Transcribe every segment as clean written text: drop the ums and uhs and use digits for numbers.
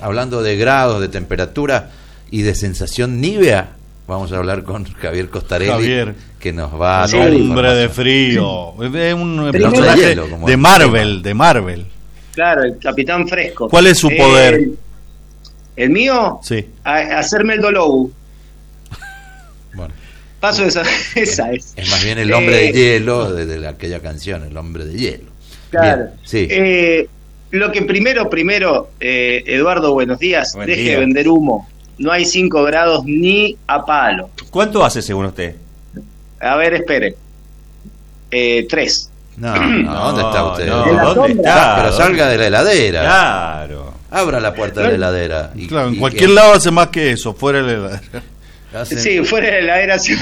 hablando de grados, de temperatura y de sensación nívea. Vamos a hablar con Javier Costarelli, que nos va a dar hombre de frío. Es un personaje de, hielo, de Marvel. Claro, el Capitán Fresco. ¿Cuál es su poder? ¿El mío? Sí. Hacerme el Dolobu. Bueno. Paso esa es. Es más bien el hombre de hielo de aquella canción, el hombre de hielo. Claro. Bien, sí. Lo que primero, Eduardo, buenos días. Deje de vender humo. No hay 5 grados ni a palo. ¿Cuánto hace según usted? A ver, espere. 3. No, ¿dónde está usted? ¿Dónde está? Pero salga de la heladera. Claro. Abra la puerta de la heladera. Claro, en cualquier lado hace más que eso, fuera de la heladera. Sí, fuera de la heladera. Sí.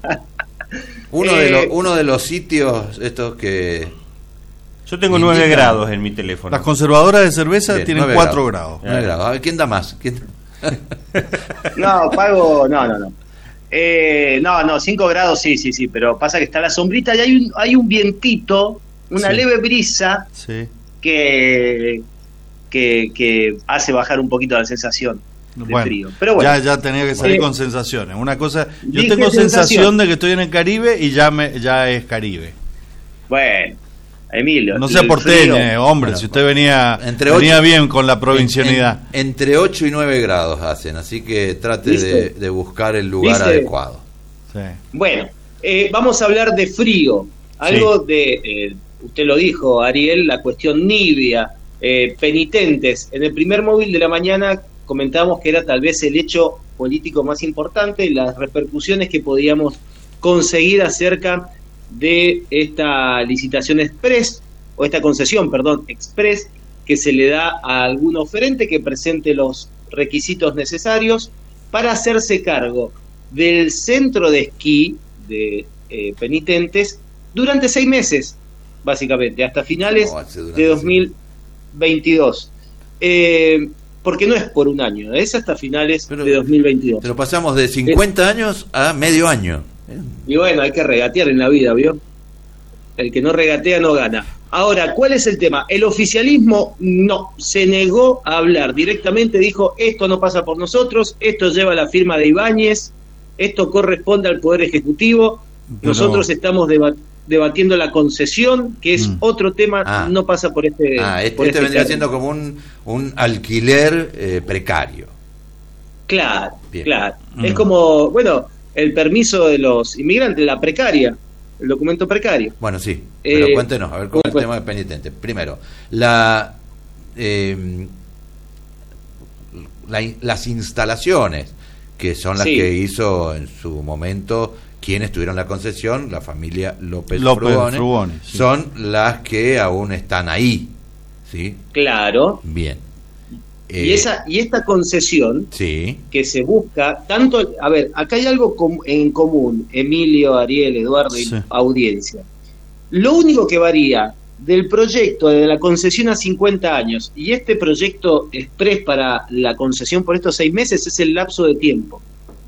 Uno de los sitios estos que... Yo tengo 9 grados en mi teléfono. Las conservadoras de cerveza tienen 4 grados. 9 grados. A ver, ¿quién da más? No, pago... No. 5 grados sí, pero pasa que está la sombrita y hay un vientito, una leve brisa que hace bajar un poquito la sensación de frío. Pero bueno, ya tenía que salir con sensaciones. Una cosa, yo tengo sensación de que estoy en el Caribe y ya es Caribe. Bueno, Emilio, no sea porteño, hombre, si usted venía bien con la provincianidad. Entre 8 y 9 grados hacen, así que trate de buscar el lugar adecuado. Sí. Bueno, vamos a hablar de frío, algo de, usted lo dijo, Ariel, la cuestión nibia, penitentes. En el primer móvil de la mañana comentábamos que era tal vez el hecho político más importante, las repercusiones que podíamos conseguir acerca de esta licitación express, o esta concesión, express, que se le da a algún oferente que presente los requisitos necesarios para hacerse cargo del centro de esquí de penitentes durante 6 meses, básicamente, hasta finales de 2022. Porque no es por un año, es hasta finales de 2022. Pero pasamos de 50 años a medio año. Y bueno, hay que regatear en la vida, ¿vio? El que no regatea no gana. Ahora, ¿cuál es el tema? El oficialismo no, se negó a hablar directamente, dijo, esto no pasa por nosotros, esto lleva la firma de Ibáñez, esto corresponde al Poder Ejecutivo, nosotros estamos debatiendo la concesión, que es otro tema, no pasa por este... Este vendría siendo como un alquiler precario. Claro, claro. Es como, bueno... el permiso de los inmigrantes, la precaria, el documento precario. Bueno, sí, pero cuéntenos, a ver cómo es el tema de penitente. Primero, las instalaciones, que son las que hizo en su momento quienes tuvieron la concesión, la familia López Frugone, son las que aún están ahí, ¿sí? Claro. Bien. Y esta concesión que se busca, tanto, a ver, acá hay algo en común, Emilio, Ariel, Eduardo y audiencia. Lo único que varía del proyecto de la concesión a 50 años y este proyecto express para la concesión por estos 6 meses es el lapso de tiempo.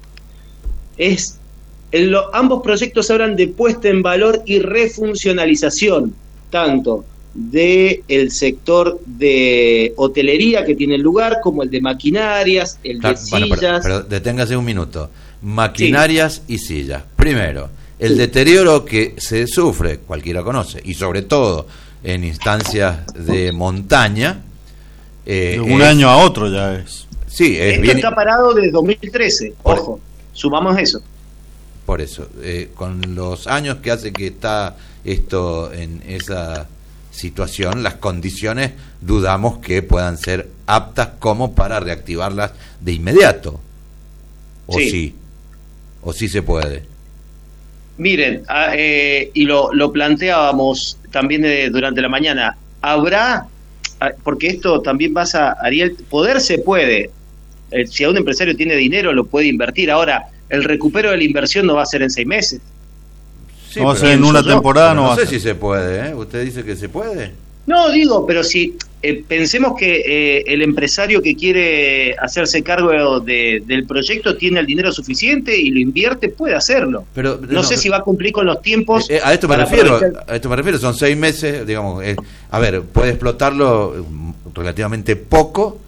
Ambos proyectos hablan de puesta en valor y refuncionalización, tanto del sector de hotelería que tiene lugar, como el de maquinarias, el de sillas. Pero deténgase un minuto. Maquinarias y sillas. Primero, el deterioro que se sufre, cualquiera conoce, y sobre todo en instancias de montaña. De un año a otro ya es. Sí, esto está parado desde 2013. Ojo, sumamos eso. Por eso, con los años que hace que está esto en esa situación, las condiciones dudamos que puedan ser aptas como para reactivarlas de inmediato. ¿O sí se puede? Miren, y lo planteábamos también durante la mañana, habrá, porque esto también pasa, Ariel, poder se puede, si a un empresario tiene dinero lo puede invertir. Ahora, el recupero de la inversión no va a ser en 6 meses. Sí, no va a ser en una temporada, no sé si se puede, ¿eh? ¿Usted dice que se puede? No, digo, pero si pensemos que el empresario que quiere hacerse cargo del proyecto tiene el dinero suficiente y lo invierte, puede hacerlo. Pero no sé si va a cumplir con los tiempos. A esto me refiero, son 6 meses, digamos. A ver, puede explotarlo relativamente poco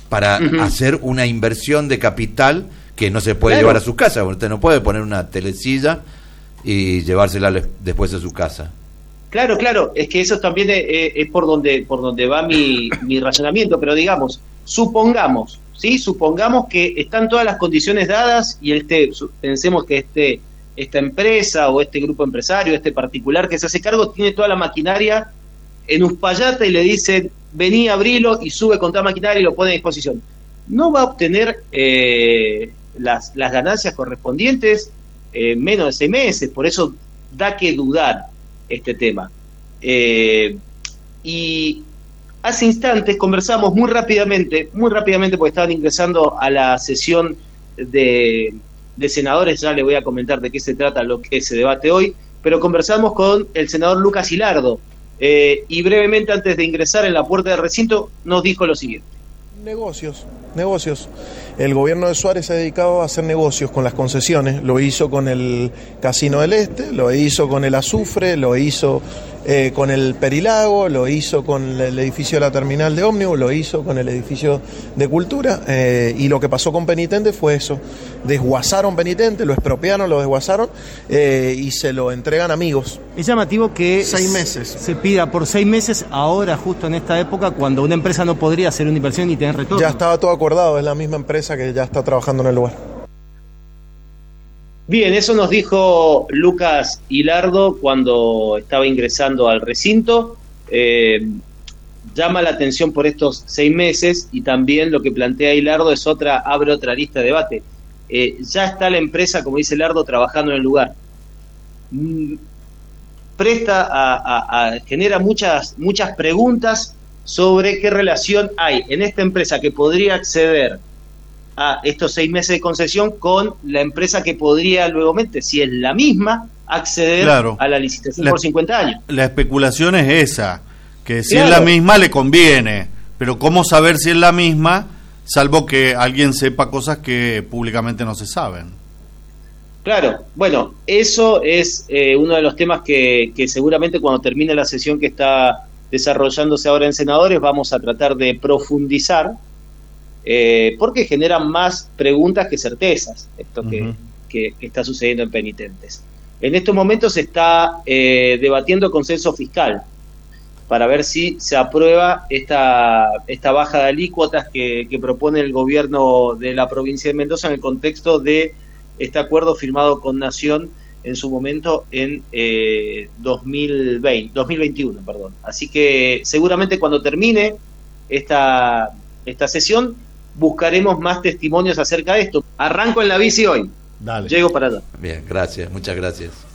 para hacer una inversión de capital que no se puede Claro. llevar a su casa. Usted no puede poner una telecilla y llevársela después a su casa. Claro, claro, es que eso también es por donde va mi razonamiento, pero digamos, supongamos que están todas las condiciones dadas y pensemos que esta empresa o este grupo empresario, este particular que se hace cargo, tiene toda la maquinaria en Uspallata y le dicen, vení, abrilo y sube con toda la maquinaria y lo pone a disposición. No va a obtener las ganancias correspondientes en menos de 6 meses, por eso da que dudar este tema. Y hace instantes conversamos muy rápidamente porque estaban ingresando a la sesión de senadores, ya le voy a comentar de qué se trata lo que se debate hoy, pero conversamos con el senador Lucas Hilardo, y brevemente antes de ingresar en la puerta del recinto nos dijo lo siguiente. Negocios. El gobierno de Suárez se ha dedicado a hacer negocios con las concesiones, lo hizo con el Casino del Este, lo hizo con el Azufre, lo hizo con el Perilago, lo hizo con el edificio de la terminal de ómnibus, lo hizo con el edificio de Cultura, y lo que pasó con Penitente fue eso, desguazaron Penitente, lo expropiaron, lo desguazaron y se lo entregan amigos. Es llamativo que 6 meses. se pida por 6 meses ahora, justo en esta época, cuando una empresa no podría hacer una inversión y tener retorno. Ya estaba todo acordado, es la misma empresa que ya está trabajando en el lugar. Bien, eso nos dijo Lucas Hilardo cuando estaba ingresando al recinto. Llama la atención por estos 6 meses y también lo que plantea Hilardo abre otra lista de debate. Ya está la empresa, como dice Hilardo, trabajando en el lugar. Genera muchas preguntas sobre qué relación hay en esta empresa que podría acceder a estos 6 meses de concesión con la empresa que podría luego, si es la misma, acceder a la licitación por 50 años. La especulación es esa, que si Claro. es la misma le conviene, pero ¿cómo saber si es la misma, salvo que alguien sepa cosas que públicamente no se saben? Claro, bueno, eso es uno de los temas que seguramente cuando termine la sesión que está desarrollándose ahora en senadores vamos a tratar de profundizar, porque generan más preguntas que certezas esto que está sucediendo en Penitentes. En estos momentos se está debatiendo consenso fiscal para ver si se aprueba esta baja de alícuotas que propone el gobierno de la provincia de Mendoza en el contexto de este acuerdo firmado con Nación en su momento en 2021. Así que seguramente cuando termine esta sesión buscaremos más testimonios acerca de esto. Arranco en la bici hoy. Dale. Llego para allá. Bien, gracias, muchas gracias.